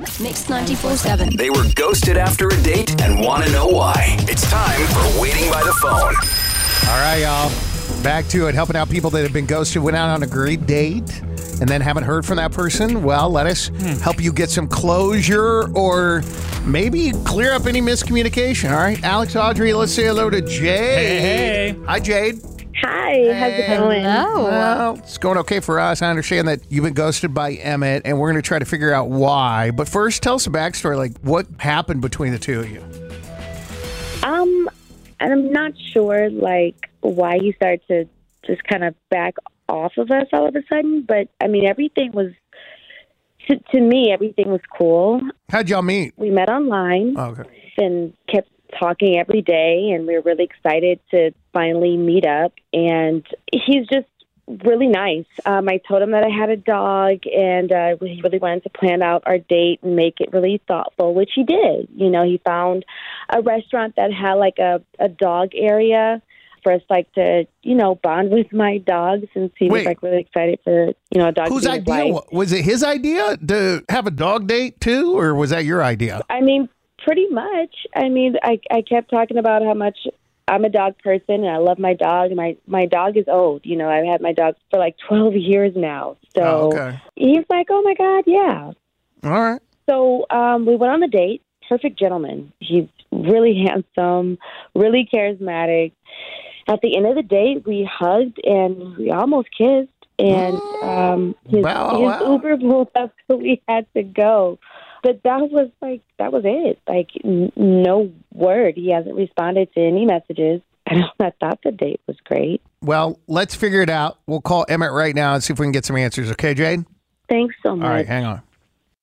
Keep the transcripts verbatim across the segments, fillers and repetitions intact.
Mix ninety-four seven. They were ghosted after a date and want to know why. It's time for Waiting by the Phone. All right, y'all. Back to it. Helping out people that have been ghosted, went out on a great date, and then haven't heard from that person. Well, let us hmm. help you get some closure or maybe clear up any miscommunication. All right, Alex, Audrey, let's say hello to Jade. Hey, hey. Hi, Jade. Hi, hey, how's it going? Hello. Well, it's going okay for us. I understand that you've been ghosted by Emmett, and we're going to try to figure out why. But first, tell us a backstory, like what happened between the two of you. Um, and I'm not sure, like, why he started to just kind of back off of us all of a sudden. But, I mean, everything was, to, to me, everything was cool. How'd y'all meet? We met online oh, okay. and kept talking every day, and we were really excited to finally meet up. And he's just really nice. Um, I told him that I had a dog, and uh, he really wanted to plan out our date and make it really thoughtful, which he did. You know, he found a restaurant that had like a, a dog area for us, like to, you know, bond with my dogs, and he Wait. was like really excited for, you know, a dog. Whose to be his idea life. was it? His idea to have a dog date too, or was that your idea? I mean, pretty much. I mean, I I kept talking about how much I'm a dog person and I love my dog. And my, my dog is old. You know, I've had my dog for like twelve years now. So oh, okay. He's like, oh, my God, yeah. All right. So um, we went on the date. Perfect gentleman. He's really handsome, really charismatic. At the end of the date, we hugged and we almost kissed. And um, his, wow, his wow. Uber blew up, so we had to go. But that was like, that was it. Like, n- no word. He hasn't responded to any messages. And I thought the date was great. Well, let's figure it out. We'll call Emmett right now and see if we can get some answers. Okay, Jade? Thanks so much. All right, hang on.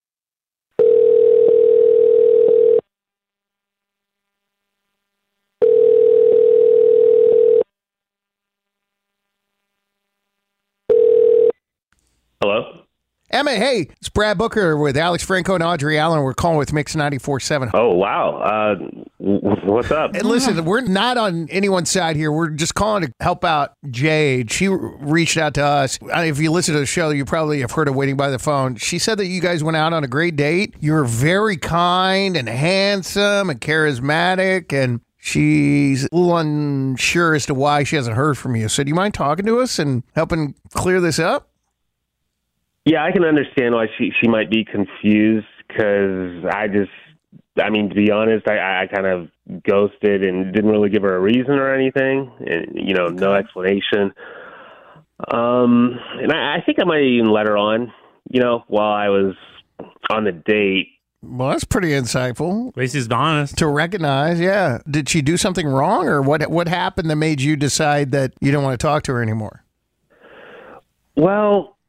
Hello? Emmett, hey, it's Brad Booker with Alex Franco and Audrey Allen. We're calling with Mix ninety-four seven. Oh, wow. Uh, w- what's up? And listen, we're not on anyone's side here. We're just calling to help out Jade. She reached out to us. If you listen to the show, you probably have heard of Waiting by the Phone. She said that you guys went out on a great date. You were very kind and handsome and charismatic, and she's a little unsure as to why she hasn't heard from you. So do you mind talking to us and helping clear this up? Yeah, I can understand why she, she might be confused because I just, I mean, to be honest, I, I kind of ghosted and didn't really give her a reason or anything, and, you know, no explanation. Um, and I, I think I might even let her on, you know, while I was on the date. Well, that's pretty insightful. At least he's honest. To recognize, yeah. Did she do something wrong, or what? What happened that made you decide that you don't want to talk to her anymore? Well,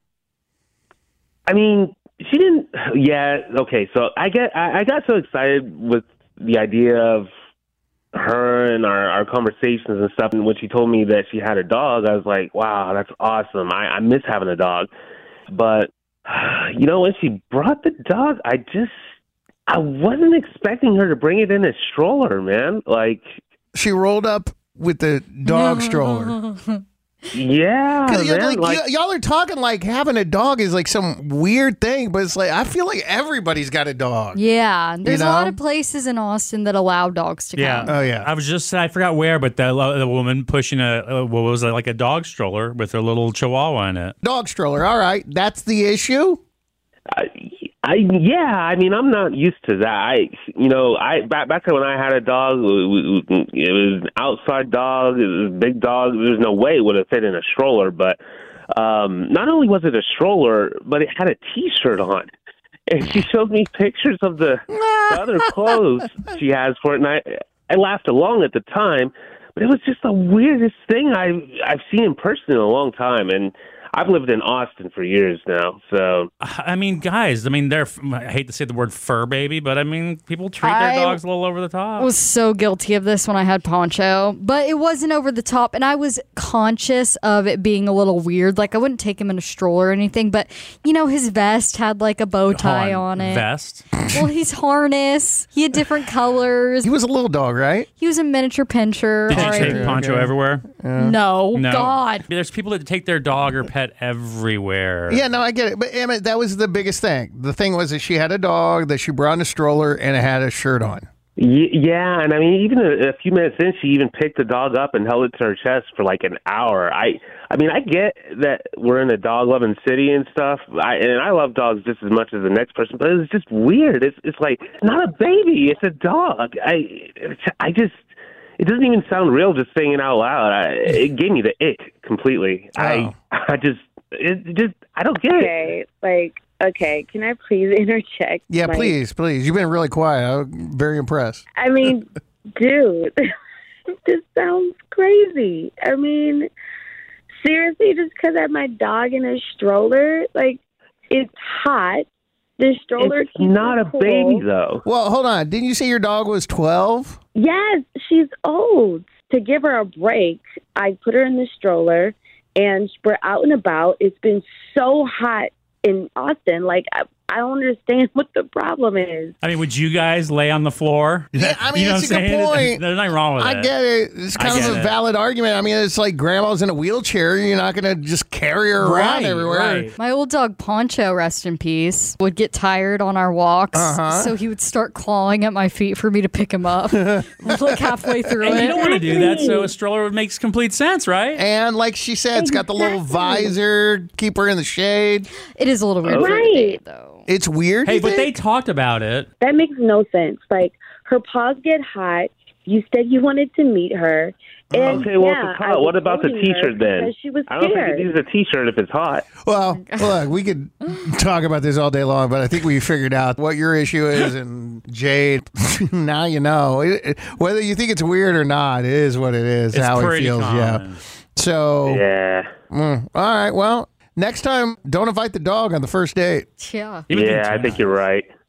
I mean, she didn't. Yeah, okay. So I get, I, I got so excited with the idea of her and our, our conversations and stuff. And when she told me that she had a dog, I was like, wow, that's awesome. I, I miss having a dog. But you know, when she brought the dog, I just, I wasn't expecting her to bring it in a stroller, man. Like, she rolled up with the dog stroller. Yeah, man, like, like, y- y'all are talking like having a dog is like some weird thing, but it's like I feel like everybody's got a dog. Yeah, there's you a know? lot of places in Austin that allow dogs to Yeah. come. Oh yeah. I was just, I forgot where, but the, the woman pushing a, a, what was it, like a dog stroller with her little chihuahua in it. Dog stroller. All right, that's the issue. I, I yeah, I mean, I'm not used to that. I, you know, I back back when I had a dog, it was an outside dog, it was a big dog. There's no way it would have fit in a stroller. But um, not only was it a stroller, but it had a T-shirt on, and she showed me pictures of the, the other clothes she has for it, and I, I laughed along at the time, but it was just the weirdest thing I've I've seen in person in a long time, and I've lived in Austin for years now, so... I mean, guys, I mean, they're, I hate to say the word fur baby, but I mean, people treat I their dogs a little over the top. I was so guilty of this when I had Poncho, but it wasn't over the top, and I was conscious of it being a little weird. Like, I wouldn't take him in a stroller or anything, but, you know, his vest had, like, a bow tie on, on it. Vest? Well, his harness. He had different colors. He was a little dog, right? He was a miniature pinscher. Did you All take right. Poncho Okay. everywhere? No. No. God. There's people that take their dog or pet pet everywhere. Yeah, no, I get it. But Emmett, that was the biggest thing. The thing was that she had a dog that she brought in a stroller and it had a shirt on. Y- Yeah, and I mean, even a, a few minutes in, she even picked the dog up and held it to her chest for like an hour. I, I mean, I get that we're in a dog-loving city and stuff, I, and I love dogs just as much as the next person. But it's just weird. It's, it's like it's not a baby; it's a dog. I, it's, I just, it doesn't even sound real just saying it out loud. I, it gave me the ick completely. Oh. I, I just, it just, I don't get it. Okay, like, okay, can I please interject? Yeah, Like, please, please. You've been really quiet. I'm very impressed. I mean, dude, this sounds crazy. I mean, seriously, just because I have my dog in a stroller, like, it's hot. The stroller It's keeps not her a cool. baby though. Well, hold on. Didn't you say your dog was twelve? Yes, she's old. To give her a break, I put her in the stroller, and we're out and about. It's been so hot in Austin. Like, I, I don't understand what the problem is. I mean, would you guys lay on the floor? Yeah, I mean, You know it's what a I'm good saying? point. There's nothing wrong with I it. get it. It's I kind of get a it. valid argument. I mean, it's like grandma's in a wheelchair. You're not going to just carry her around Right, everywhere. right. My old dog Poncho, rest in peace, would get tired on our walks, Uh-huh. so he would start clawing at my feet for me to pick him up, like halfway through And it. you don't want to do that, so a stroller makes complete sense, right? And like she said, it's got the little Exactly. visor, keep her in the shade. It is a little weird for the Right. day, though. It's weird. Hey, you but they think? talked about it. That makes no sense. Like, her paws get hot. You said you wanted to meet her. And Okay, well, yeah, if it's I hot, was what about the holding her T-shirt then? because she was I don't scared. think it needs a T-shirt if it's hot. Well, look, we could talk about this all day long, but I think we figured out what your issue is. And Jade, now you know. It, it- whether you think it's weird or not, it is what it is, It's how it pretty feels. common. Yeah. So, Yeah. mm, all right. Well, next time, don't invite the dog on the first date. Yeah. Even Yeah, I container. think you're right.